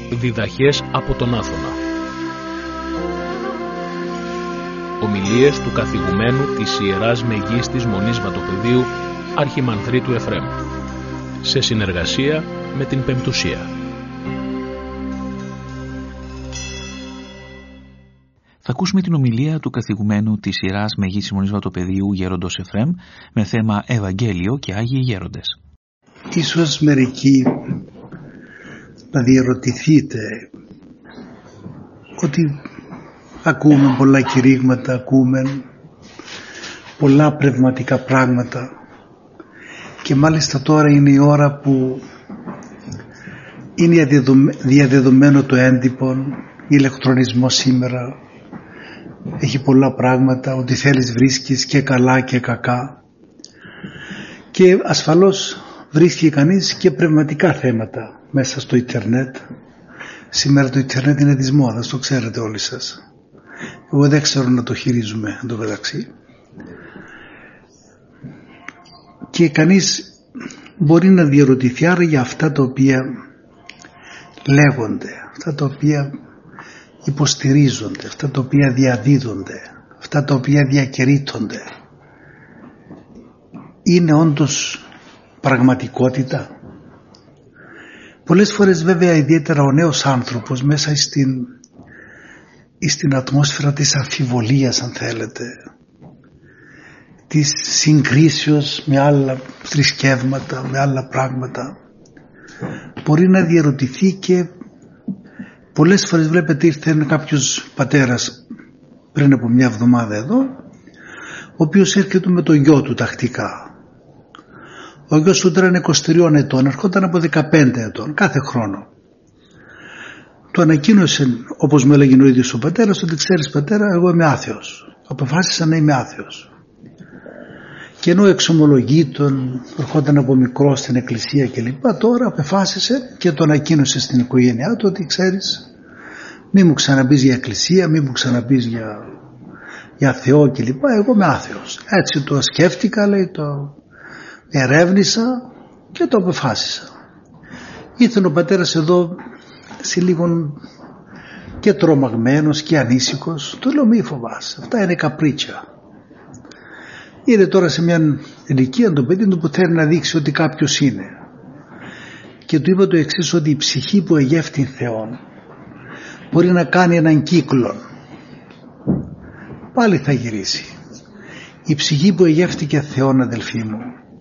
Διδαχές από τον Άθωνα. Ομιλίες του καθηγουμένου της Ιεράς Μεγίστης Μονής Βατοπεδίου Αρχιμανδρίτου Εφραίμ, σε συνεργασία με την Πεμπτουσία. Θα ακούσουμε την ομιλία του καθηγουμένου της Ιεράς Μεγίστης Μονής Βατοπεδίου Γέροντος Εφραίμ με θέμα Ευαγγέλιο και Άγιοι Γέροντες. Ίσως μερικοί να διερωτηθείτε ότι ακούμε πολλά κηρύγματα, ακούμε πολλά πνευματικά πράγματα και μάλιστα τώρα είναι η ώρα που είναι διαδεδομένο το έντυπο, ηλεκτρονισμό σήμερα, έχει πολλά πράγματα, ό,τι θέλεις βρίσκεις και καλά και κακά και ασφαλώς βρίσκει κανείς και πνευματικά θέματα μέσα στο ίντερνετ. Σήμερα το ίντερνετ είναι της μόδας, το ξέρετε όλοι σας. Εγώ δεν ξέρω να το χειρίζουμε εν τω μεταξύ. Και κανείς μπορεί να διερωτηθεί άρα για αυτά τα οποία λέγονται, αυτά τα οποία υποστηρίζονται, αυτά τα οποία διαδίδονται, αυτά τα οποία διακηρύττονται, είναι όντως πραγματικότητα? Πολλές φορές βέβαια, ιδιαίτερα ο νέος άνθρωπος μέσα στην ατμόσφαιρα της αμφιβολίας, αν θέλετε, της συγκρίσεως με άλλα θρησκεύματα, με άλλα πράγματα, μπορεί να διερωτηθεί και πολλές φορές βλέπετε ήρθε κάποιος πατέρας πριν από μια εβδομάδα εδώ, ο οποίος έρχεται με το γιο του τακτικά. Ο γιος του τώρα είναι 23 ετών, ερχόταν από 15 ετών κάθε χρόνο. Του ανακοίνωσε, όπως μου έλεγε ο ίδιος ο πατέρας, ότι ξέρεις πατέρα, εγώ είμαι άθεος. Αποφάσισα να είμαι άθεος. Και ενώ εξομολογεί τον, ερχόταν από μικρό στην εκκλησία κλπ. Τώρα αποφάσισε και το ανακοίνωσε στην οικογένειά του ότι ξέρεις, μη μου ξαναπείς για εκκλησία, μη μου ξαναπείς για Θεό κλπ. Εγώ είμαι άθεος. Έτσι το σκέφτηκα, λέει, το ερεύνησα και το αποφάσισα. Ήρθε ο πατέρας εδώ σε λίγο και τρομαγμένος και ανήσυχος. Του λέω μη φοβάσαι, αυτά είναι καπρίτσια. Είναι τώρα σε μια ηλικία το παιδί του που θέλει να δείξει ότι κάποιος είναι. Και του είπα το εξής, ότι η ψυχή που εγεύθει Θεόν μπορεί να κάνει έναν κύκλο. Πάλι θα γυρίσει. Η ψυχή που εγεύτηκε Θεόν, αδελφοί μου,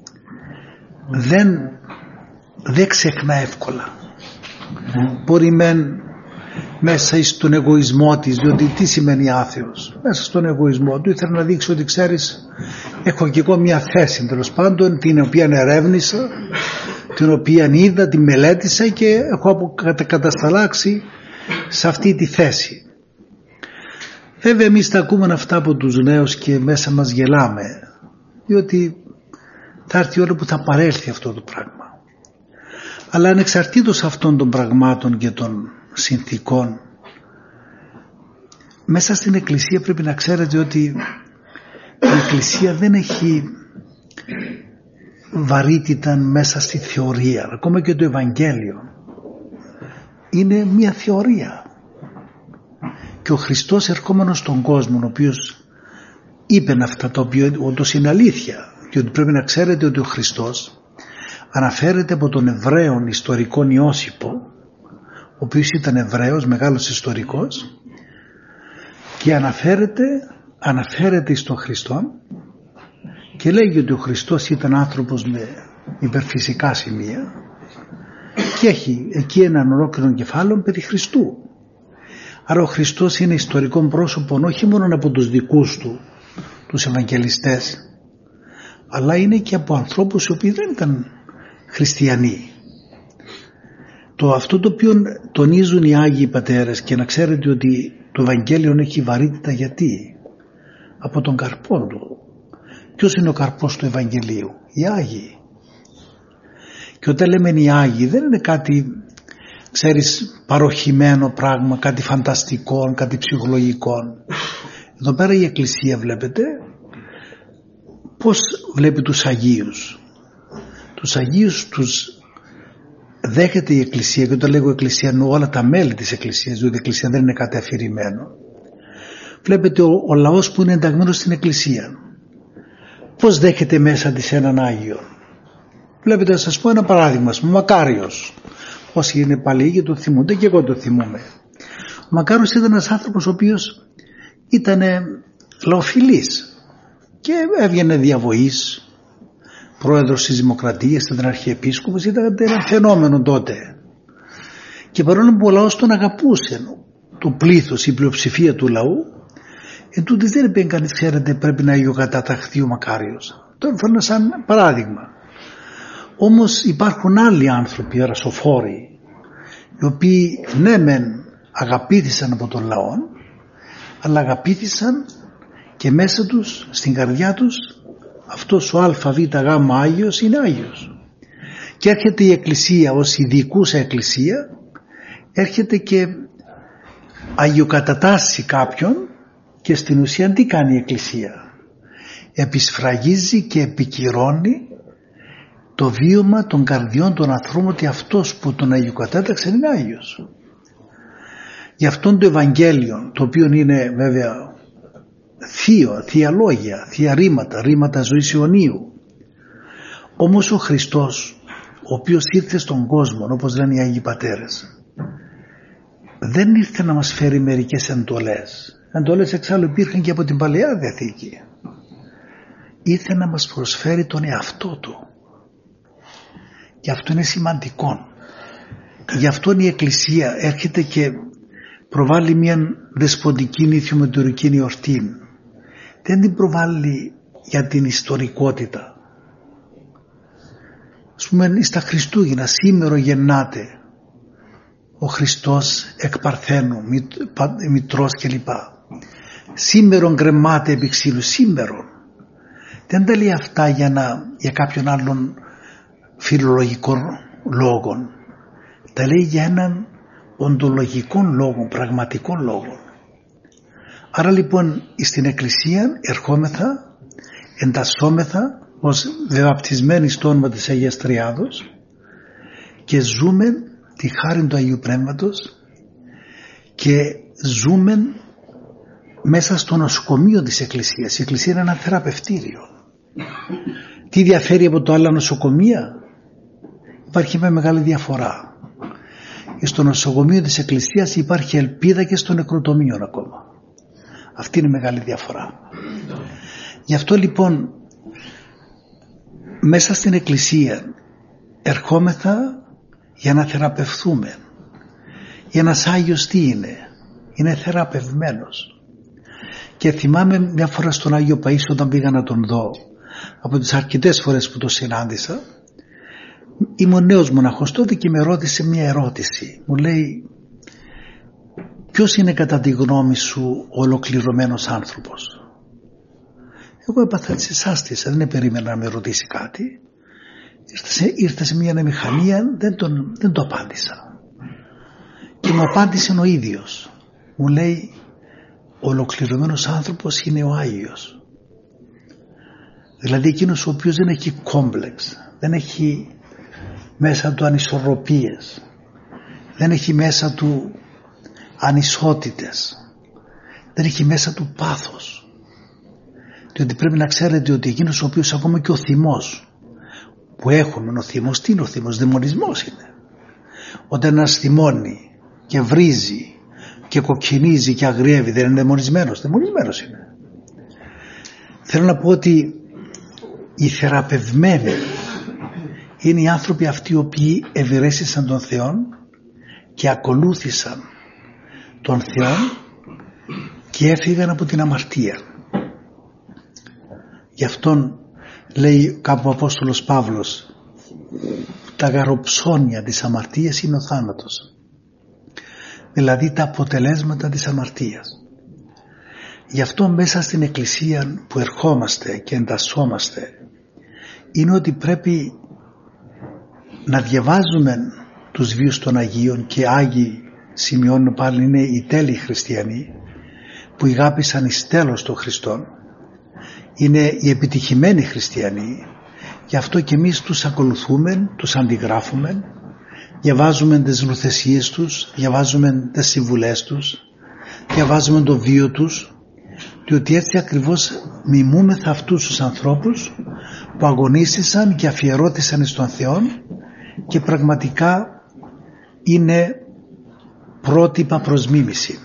δεν ξεχνά εύκολα. Μπορεί μέσα στον εγωισμό της, διότι τι σημαίνει άθεος? Μέσα στον εγωισμό του ήθελα να δείξει ότι ξέρεις, έχω και εγώ μια θέση τέλος πάντων, την οποία ερεύνησα, την οποία είδα, την μελέτησα και έχω κατασταλάξει σε αυτή τη θέση. Βέβαια εμείς τα ακούμε αυτά από τους νέους και μέσα μας γελάμε, διότι θα έρθει η ώρα που θα παρέλθει αυτό το πράγμα. Αλλά ανεξαρτήτως αυτών των πραγμάτων και των συνθήκων, μέσα στην Εκκλησία πρέπει να ξέρετε ότι η Εκκλησία δεν έχει βαρύτητα μέσα στη θεωρία. Ακόμα και το Ευαγγέλιο είναι μια θεωρία. Και ο Χριστός ερχόμενος στον κόσμο, ο οποίος είπε αυτά τα οποία όντως είναι αλήθεια, και ότι πρέπει να ξέρετε ότι ο Χριστός αναφέρεται από τον Εβραίον ιστορικόν Ιώσυπο, ο οποίος ήταν Εβραίος, μεγάλος ιστορικός, και αναφέρεται στον Χριστό και λέγει ότι ο Χριστός ήταν άνθρωπος με υπερφυσικά σημεία και έχει εκεί έναν ολόκληρο κεφάλαιο περί Χριστού. Άρα ο Χριστός είναι ιστορικό πρόσωπο όχι μόνο από τους δικούς του, τους Ευαγγελιστές, αλλά είναι και από ανθρώπους οι οποίοι δεν ήταν χριστιανοί. Αυτό το οποίο τονίζουν οι Άγιοι Πατέρες, και να ξέρετε ότι το Ευαγγέλιο έχει βαρύτητα, γιατί από τον καρπό του. Ποιος είναι ο καρπός του Ευαγγελίου? Οι Άγιοι. Και όταν λέμε οι Άγιοι δεν είναι κάτι, ξέρεις, παροχημένο πράγμα, κάτι φανταστικό, κάτι ψυχολογικό. Εδώ πέρα η Εκκλησία βλέπετε πώς βλέπει τους Αγίους. Τους Αγίους τους δέχεται η Εκκλησία, και όταν λέγω Εκκλησία εννοώ όλα τα μέλη της Εκκλησίας, διότι η Εκκλησία δεν είναι κάτι αφηρημένο. Βλέπετε ο λαός που είναι ενταγμένος στην Εκκλησία, πώς δέχεται μέσα της έναν Άγιο. Βλέπετε, να σας πω ένα παράδειγμα, ο Μακάριος. Όσοι είναι παλιοί το θυμούνται, και εγώ το θυμούμαι. Ο Μακάριος ήταν ένας άνθρωπος ο οποίος ήταν λαοφιλής και έβγαινε διαβοής, πρόεδρος της Δημοκρατίας, ήταν αρχιεπίσκοπος, ήταν ένα φαινόμενο τότε. Και παρόλο που ο λαός τον αγαπούσε, το πλήθος, η πλειοψηφία του λαού, τούτης δεν είπε κανείς, ξέρετε, πρέπει να αγιοκαταταχθεί ο Μακάριος. Το έφερνα σαν παράδειγμα. Όμως υπάρχουν άλλοι άνθρωποι, αρασοφόροι, οι οποίοι ναι μεν αγαπήθησαν από τον λαό, αλλά αγαπήθησαν και μέσα τους, στην καρδιά τους, αυτός ο ΑΒΓ Άγιος είναι Άγιος. Και έρχεται η Εκκλησία ως ειδικούσα Εκκλησία, έρχεται και αγιοκατατάσσει κάποιον, και στην ουσία τι κάνει η Εκκλησία? Επισφραγίζει και επικυρώνει το βίωμα των καρδιών των ανθρώπων, ότι αυτός που τον αγιοκατάταξε είναι Άγιος. Γι' αυτόν το Ευαγγέλιο, το οποίο είναι βέβαια θείο, θεία λόγια, θεία ρήματα ζωής αιωνίου, όμως ο Χριστός, ο οποίος ήρθε στον κόσμο, όπως λένε οι Άγιοι Πατέρες, δεν ήρθε να μας φέρει μερικές εντολές. Εντολές εξάλλου υπήρχαν και από την Παλαιά Διαθήκη. Ήρθε να μας προσφέρει τον εαυτό του. Και αυτό είναι σημαντικό. Γι' αυτό η Εκκλησία έρχεται και προβάλλει μια δεσποτική νηθιομετωρική εορτή. Δεν την προβάλλει για την ιστορικότητα. Ας πούμε στα Χριστούγεννα, σήμερα γεννάται ο Χριστός εκ Παρθένου, μητρός κλπ. Σήμερον γκρεμάται επί ξύλου, σήμερον. Δεν τα λέει αυτά για κάποιον άλλον φιλολογικό λόγο. Τα λέει για έναν οντολογικό λόγο, πραγματικό λόγο. Άρα λοιπόν στην Εκκλησία ερχόμεθα, εντασσόμεθα ως βαπτισμένοι στο όνομα της Αγίας Τριάδος και ζούμε τη χάρη του Αγίου Πνεύματος και ζούμε μέσα στο νοσοκομείο της Εκκλησίας. Η Εκκλησία είναι ένα θεραπευτήριο. Τι διαφέρει από το άλλα νοσοκομεία? Υπάρχει μια μεγάλη διαφορά. Στο νοσοκομείο της Εκκλησίας υπάρχει ελπίδα και στο νεκροτομείο ακόμα. Αυτή είναι η μεγάλη διαφορά. Γι' αυτό λοιπόν μέσα στην Εκκλησία ερχόμεθα για να θεραπευθούμε. Ένας Άγιος τι είναι? Είναι θεραπευμένος. Και θυμάμαι μια φορά στον Άγιο Παΐσιο, όταν πήγα να τον δω, από τις αρκετές φορές που το συνάντησα, ήμουν νέος μοναχός τότε και με ρώτησε μια ερώτηση. Μου λέει, ποιος είναι κατά τη γνώμη σου ο ολοκληρωμένος άνθρωπος? Εγώ έπαθα της εσάστης, δεν περίμενα να με ρωτήσει κάτι. Ήρθε σε μια ανεμηχανία, δεν το απάντησα. Και μου απάντησε ο ίδιος. Μου λέει, ο ολοκληρωμένος άνθρωπος είναι ο Άγιος. Δηλαδή εκείνος ο οποίος δεν έχει κόμπλεξ, δεν έχει μέσα του ανισορροπίες, δεν έχει μέσα του ανισότητες, δεν έχει μέσα του πάθος. Διότι πρέπει να ξέρετε ότι εκείνος ο οποίος, ακόμα και ο θυμός που έχουμε, ο θυμός, τι είναι ο θυμός? Δαιμονισμός είναι. Όταν ένας θυμώνει και βρίζει και κοκκινίζει και αγριεύει, δεν είναι δαιμονισμένος? Δαιμονισμένος είναι. Θέλω να πω ότι οι θεραπευμένοι είναι οι άνθρωποι αυτοί οι οποίοι ευηρέστησαν τον Θεό και ακολούθησαν τον Θεό και έφυγαν από την αμαρτία. Γι' αυτόν λέει κάπου ο Απόστολος Παύλος, τα γαροψώνια της αμαρτίας είναι ο θάνατος. Δηλαδή τα αποτελέσματα της αμαρτίας. Γι' αυτό μέσα στην Εκκλησία που ερχόμαστε και εντασσόμαστε είναι ότι πρέπει να διαβάζουμε τους βίους των Αγίων, και Άγιοι σημειώνουν πάλι είναι οι τέλειοι χριστιανοί που ηγάπησαν εις τέλος των Χριστών, είναι οι επιτυχημένοι χριστιανοί. Γι' αυτό και εμείς τους ακολουθούμε, τους αντιγράφουμε διαβάζουμε τις νουθεσίες τους, διαβάζουμε τις συμβουλές τους, διαβάζουμε το βίο τους, διότι έτσι ακριβώς μιμούμεθα αυτούς τους ανθρώπους που αγωνίστησαν και αφιερώτησαν εις τον Θεό και πραγματικά είναι πρότυπα προς μίμηση.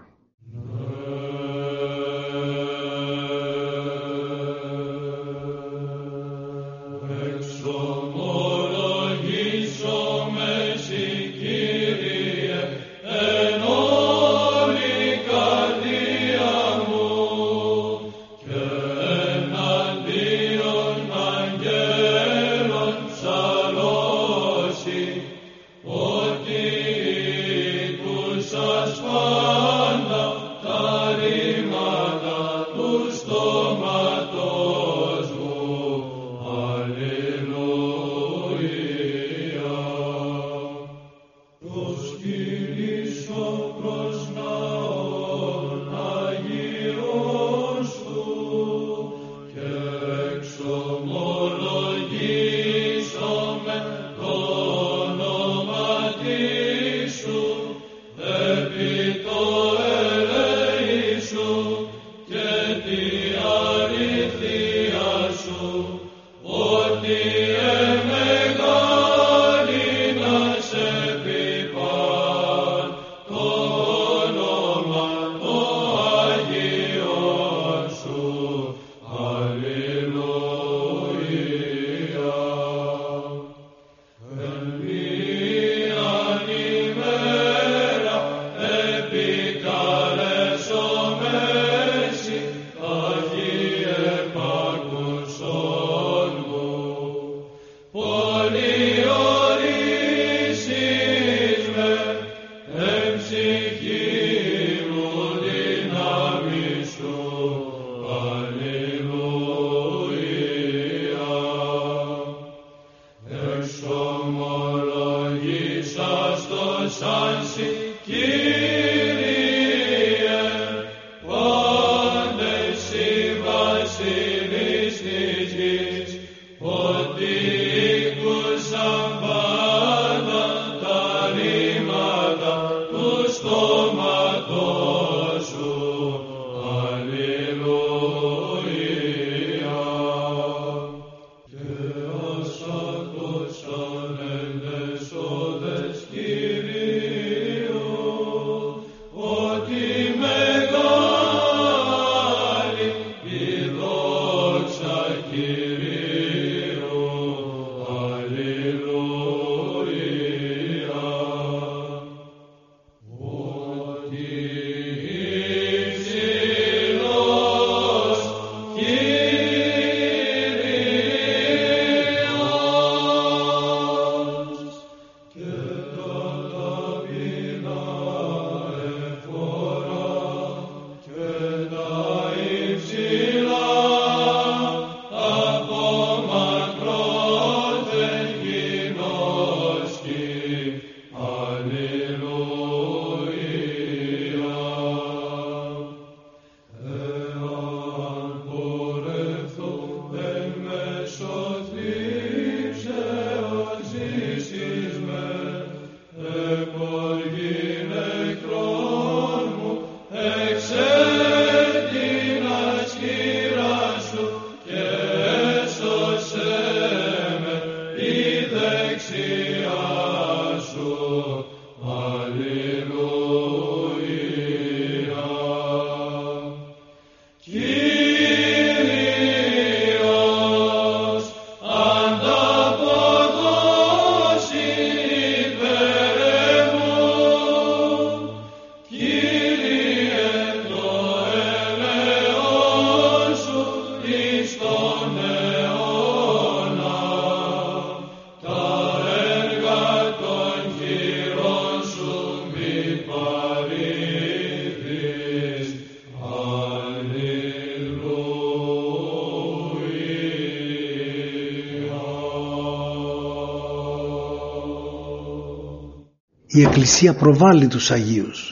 Η Εκκλησία προβάλλει τους Αγίους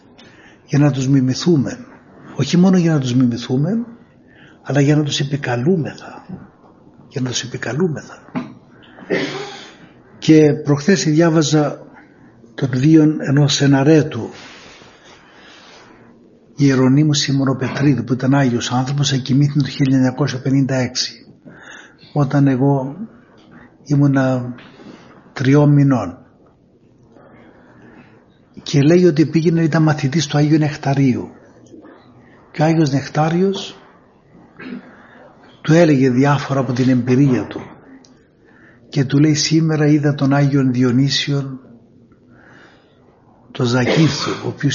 για να τους μιμηθούμε, όχι μόνο για να τους μιμηθούμε, αλλά για να τους επικαλούμεθα, Και προχθές διάβαζα τον βίον ενός εναρέτου Ιερονίμου Σιμωνοπετρίδη, που ήταν Άγιος άνθρωπος, εκοιμήθη το 1956, όταν εγώ ήμουνα 3 μηνών, και λέει ότι πήγαινε, ήταν μαθητής του Άγιου Νεκταρίου, και ο Άγιος Νεκτάριος του έλεγε διάφορα από την εμπειρία του και του λέει: σήμερα είδα τον Άγιον Διονύσιον, τον Ζακύνθο, ο οποίος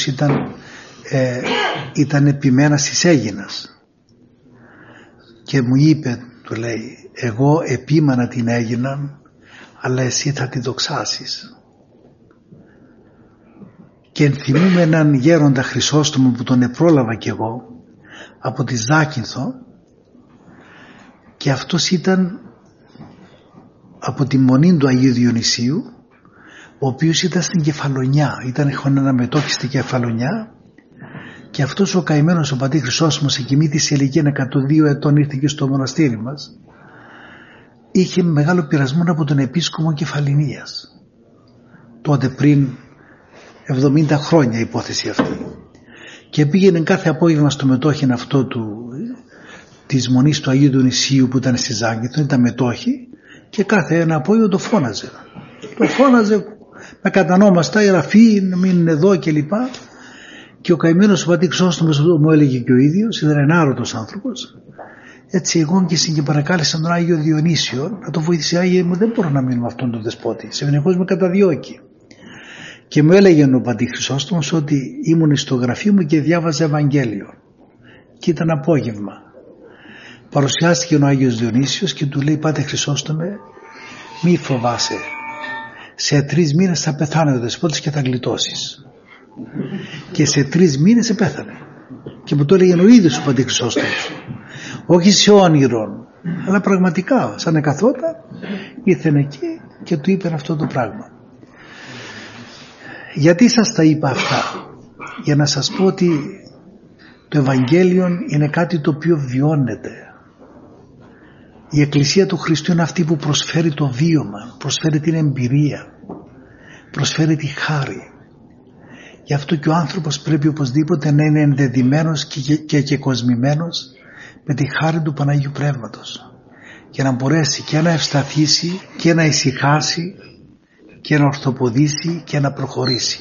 ήταν επιμένας της Αίγινας, και μου είπε, του λέει, εγώ επίμανα την Αίγινα, αλλά εσύ θα τη δοξάσεις. Και ενθυμούμε έναν γέροντα Χρυσόστομο που τον επρόλαβα κι εγώ από τη Ζάκυνθο, και αυτός ήταν από τη μονή του Αγίου Διονυσίου, ο οποίος ήταν στην Κεφαλονιά, είχαν ένα μετόχι στην Κεφαλονιά, και αυτός ο καημένος ο πατήρ Χρυσόστομος εκοιμήθη σε ηλικία 102 ετών, ήρθε και στο μοναστήρι μας, είχε μεγάλο πειρασμό από τον επίσκοπο Κεφαληνίας, τότε πριν 70 χρόνια η υπόθεση αυτή, και πήγαινε κάθε απόγευμα στο μετόχι αυτό της μονής του Αγίου Διονυσίου που ήταν στη Ζάκυνθο, ήταν μετόχι, και κάθε ένα απόγευμα το φώναζε με κατανόμαστα, η Ραφή να μείνουν εδώ κλπ. Και ο καημένος ο πατήρ Χρυσόστομος μου έλεγε και ο ίδιος, ήταν ενάρωτος άνθρωπος, έτσι εγώ και παρακάλεσα τον Άγιο Διονύσιο να το βοηθήσει. Άγιε μου, δεν μπορώ να μείνω με αυτόν τον δεσπότη, συνεχώς με καταδιώκει. Και μου έλεγε ο πατήρ Χρυσόστομος ότι ήμουν στο γραφείο μου και διάβαζε Ευαγγέλιο, και ήταν απόγευμα. Παρουσιάστηκε ο Άγιος Διονύσιος και του λέει: πάτε Χρυσόστομε, μη φοβάσαι, σε 3 μήνες θα πεθάνει ο δεσπότης και θα γλιτώσεις. Και σε 3 μήνες επέθανε. Και μου το έλεγε ο ίδιος ο πατήρ Χρυσόστομος, όχι σε όνειρο, αλλά πραγματικά σαν εκαθόταν, ήρθε εκεί και του είπε αυτό το πράγμα. Γιατί σας τα είπα αυτά? Για να σας πω ότι το Ευαγγέλιο είναι κάτι το οποίο βιώνεται. Η Εκκλησία του Χριστού είναι αυτή που προσφέρει το βίωμα, προσφέρει την εμπειρία, προσφέρει τη χάρη. Γι' αυτό και ο άνθρωπος πρέπει οπωσδήποτε να είναι ενδεδειμένος και κοσμημένος με τη χάρη του Παναγίου Πνεύματος, για να μπορέσει και να ευσταθήσει και να ησυχάσει και να ορθοποδήσει και να προχωρήσει.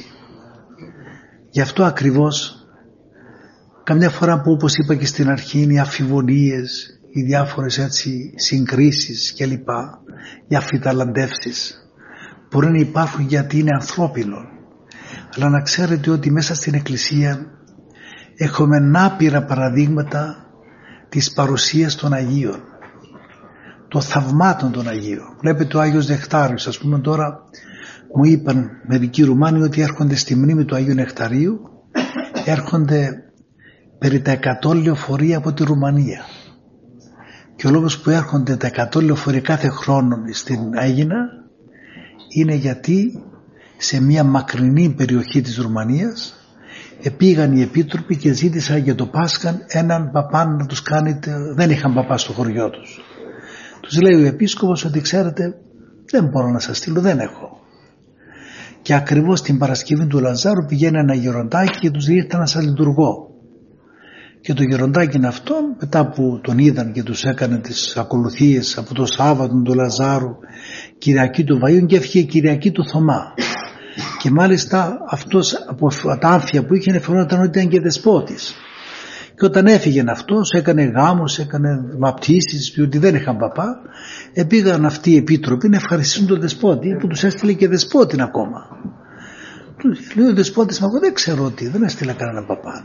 Γι' αυτό ακριβώς καμιά φορά που, όπως είπα και στην αρχή, είναι οι αμφιβολίες, οι διάφορες έτσι συγκρίσεις κλπ, οι αφιταλαντεύσεις μπορεί να υπάρχουν, γιατί είναι ανθρώπινο, αλλά να ξέρετε ότι μέσα στην Εκκλησία έχουμε άπειρα παραδείγματα της παρουσίας των Αγίων, των θαυμάτων των Αγίων. Βλέπετε ο Άγιος Νεκτάριος, ας πούμε, τώρα μου είπαν μερικοί Ρουμάνοι ότι έρχονται στη μνήμη του Αγίου Νεκταρίου, έρχονται περί τα 100 λεωφορεία από τη Ρουμανία, και ο λόγος που έρχονται τα 100 λεωφορεία κάθε χρόνο στην Αίγινα είναι γιατί σε μια μακρινή περιοχή της Ρουμανίας πήγαν οι επίτροποι και ζήτησαν για το Πάσχα έναν παπά να τους κάνει, δεν είχαν παπά στο χωριό τους. Τους λέει ο επίσκοπος ότι ξέρετε, δεν μπορώ να σας στείλω, δεν έχω. Και ακριβώς την Παρασκευή του Λαζάρου πηγαίνει ένα γεροντάκι και τους λέει: ήρθα να σας λειτουργώ. Και το γεροντάκι είναι αυτό, μετά που τον είδαν και τους έκανε τις ακολουθίες από το Σάββατο του Λαζάρου, Κυριακή του Βαΐου, και έφυγε Κυριακή του Θωμά. Και μάλιστα αυτός από τα άμφια που είχε φαινόταν ότι ήταν και δεσπότης. Και όταν έφυγε αυτός, έκανε γάμους, έκανε βαπτίσεις, διότι δεν είχαν παπά, πήγαν αυτοί οι επίτροποι να ευχαριστήσουν τον δεσπότη που τους έστειλε και δεσπότην ακόμα. Λέει ο δεσπότης: μα εγώ δεν ξέρω ότι δεν έστειλε κανέναν παπά.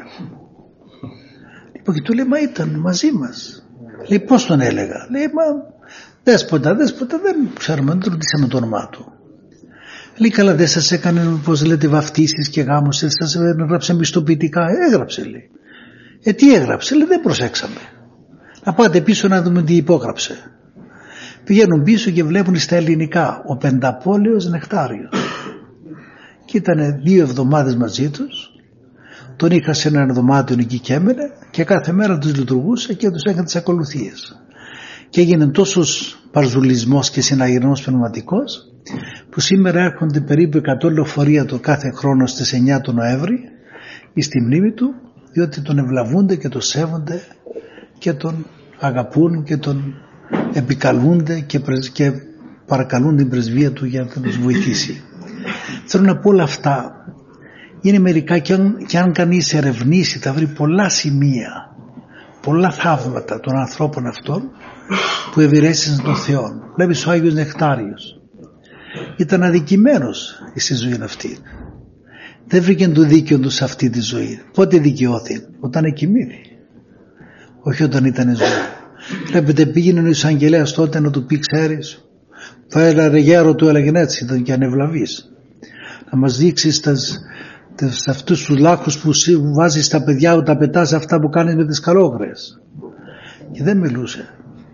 Και του λέει: μα ήταν μαζί μας. Λέει: πώς τον έλεγα? Λέει: μα δέσποτα δεν ξέρουμε, δεν ρωτήσαμε το όνομά του. Λέει: καλά, δεν σας έκανε, πώς λέτε, βαφτίσεις και γάμους, σας έγραψε μισθοποιητικά? Έγραψε, λέει. Τι έγραψε? Λέει: δεν προσέξαμε. Να πάτε πίσω να δούμε τι υπόγραψε. Πηγαίνουν πίσω και βλέπουν στα ελληνικά: ο Πενταπόλεως Νεκτάριος. Και ήταν 2 εβδομάδες μαζί τους. Τον είχα σε ένα δωμάτιο εκεί και έμενε, και κάθε μέρα τους λειτουργούσε και τους έκανε τις ακολουθίες. Και έγινε τόσος παρζουλισμός και συναγερμός πνευματικός, που σήμερα έρχονται περίπου 100 λεωφορεία το κάθε χρόνο στις 9 του Νοέμβρη στη μνήμη του, διότι τον ευλαβούνται και τον σέβονται και τον αγαπούν και τον επικαλούνται και παρακαλούν την πρεσβεία του για να τους βοηθήσει. Θέλω να πω, όλα αυτά είναι μερικά, και αν κανείς ερευνήσει θα βρει πολλά σημεία, πολλά θαύματα των ανθρώπων αυτών που ευηρέστησαν τον Θεό. Βλέπεις, ο Άγιος Νεκτάριος ήταν αδικημένος στη ζωή αυτή. Δεν βρήκε το δίκαιο του σε αυτή τη ζωή. Πότε δικαιώθηκε? Όταν εκοιμήθη, όχι όταν ήταν ζωή. Βλέπετε, πήγαινε ο εισαγγελέας τότε να του πει, ξέρεις, θα έλεγε γέρο, του έλεγε έτσι, ήταν και ανευλαβής, να μας δείξεις σε αυτούς τους λάκους που βάζεις τα παιδιά που τα πετάς, αυτά που κάνεις με τις καλόγρες. Και δεν μιλούσε,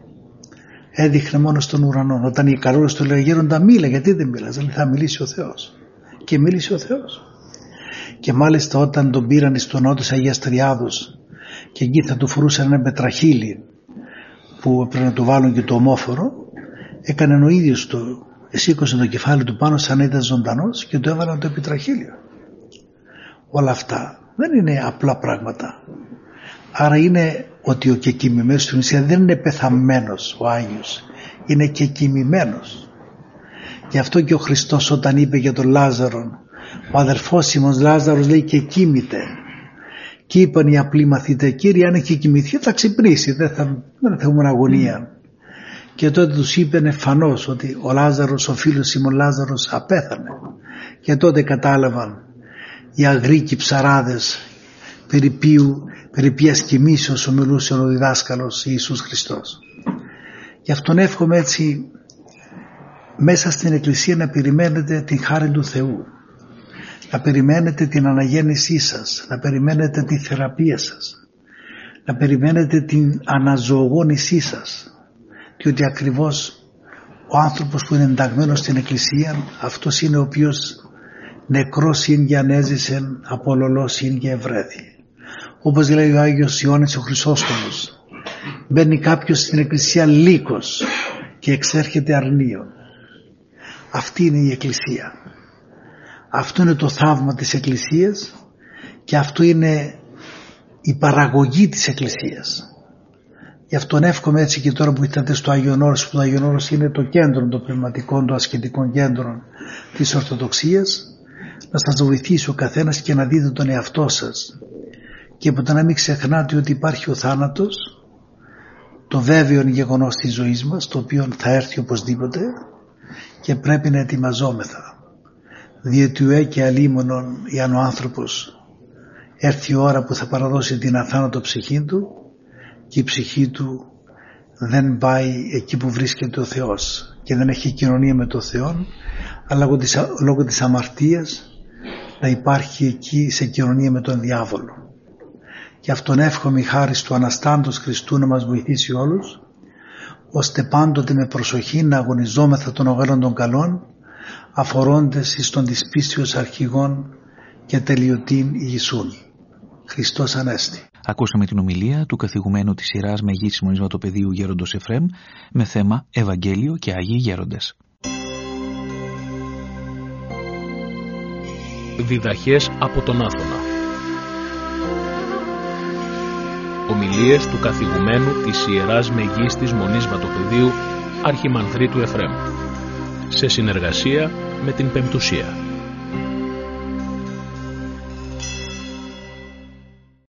έδειχνε μόνο στον ουρανό. Όταν οι καλόγρες του έλεγε, γέροντα μίλα, γιατί δεν μιλάς? Δηλαδή, θα μιλήσει ο Θεός. Και μίλησε ο Θεός. Και μάλιστα όταν τον πήραν στον νότο της Αγίας Τριάδος και εκεί θα του φορούσαν ένα πετραχύλι που έπρεπε να του βάλουν και το ομόφορο, έκανε ο ίδιος σήκωσε το κεφάλι του πάνω σαν να ήταν ζωντανός και του έβαλαν το επιτραχύλιο. Όλα αυτά δεν είναι απλά πράγματα. Άρα είναι ότι ο κεκοιμημένος στην ουσία δεν είναι πεθαμένος ο Άγιος, είναι κεκοιμημένος. Γι' αυτό και ο Χριστός όταν είπε για τον Λάζαρο, ο αδελφός Σιμών Λάζαρος, λέει, και κοίμηται. Και είπαν οι απλοί μαθητές, Κύριε, αν έχει κοιμηθεί θα ξυπνήσει, δεν θα έχουμε αγωνία. Και τότε τους είπε εμφανώς ότι ο Λάζαρος, ο φίλος Σιμών Λάζαρος, απέθανε. Και τότε κατάλαβαν οι αγροί και οι ψαράδες περί ποιας κοιμήσεως ομιλούσε ο διδάσκαλος Ιησούς Χριστός. Γι' αυτόν εύχομαι έτσι μέσα στην Εκκλησία να περιμένετε την χάρη του Θεού, να περιμένετε την αναγέννησή σας, να περιμένετε τη θεραπεία σας, να περιμένετε την αναζωογόνησή σας, διότι ακριβώς ο άνθρωπος που είναι ενταγμένος στην Εκκλησία, αυτός είναι ο οποίος νεκρός είναι και ανέζησεν, απολωλός είναι και ευρέθη. Όπως λέει ο Άγιος Ιωάννης ο Χρυσόστομος, μπαίνει κάποιος στην Εκκλησία λύκος και εξέρχεται αρνίον. Αυτή είναι η Εκκλησία. Αυτό είναι το θαύμα της Εκκλησίας και αυτό είναι η παραγωγή της Εκκλησίας. Γι' αυτόν εύχομαι έτσι και τώρα που ήρθατε στο Άγιον Όρος, που το Άγιον Όρος είναι το κέντρο των πνευματικών, των ασκητικών κέντρων της Ορθοδοξίας, να σας βοηθήσει ο καθένας και να δείτε τον εαυτό σας και ποτέ να μην ξεχνάτε ότι υπάρχει ο θάνατος, το βέβαιο γεγονός της ζωής μας, το οποίο θα έρθει οπωσδήποτε και πρέπει να ετοιμαζόμεθα, διότι ουέ και αλίμονον εάν ο άνθρωπος έρθει η ώρα που θα παραδώσει την αθάνατο ψυχή του και η ψυχή του δεν πάει εκεί που βρίσκεται ο Θεός και δεν έχει κοινωνία με τον Θεό, αλλά λόγω της αμαρτίας να υπάρχει εκεί σε κοινωνία με τον διάβολο. Και αυτόν εύχομαι η χάρη του Αναστάντος Χριστού να μας βοηθήσει όλους, ώστε πάντοτε με προσοχή να αγωνιζόμεθα των αγώνων των καλών, αφορώντες εις τον της πίστεως αρχηγών και τελειωτήν Ιησούν. Χριστός Ανέστη. Ακούσαμε την ομιλία του καθηγουμένου της σειράς Μεγής Μονισματοπεδίου Γέροντος Εφραίμ με θέμα Ευαγγέλιο και Άγιοι Γέροντες. Διδαχές από τον Άθωνα. Ομιλίες του καθηγουμένου της Ιεράς Μεγίστης Μονίσματοπεδίου Αρχιμανδρίτου Εφραίμ, σε συνεργασία με την Πεμπτουσία.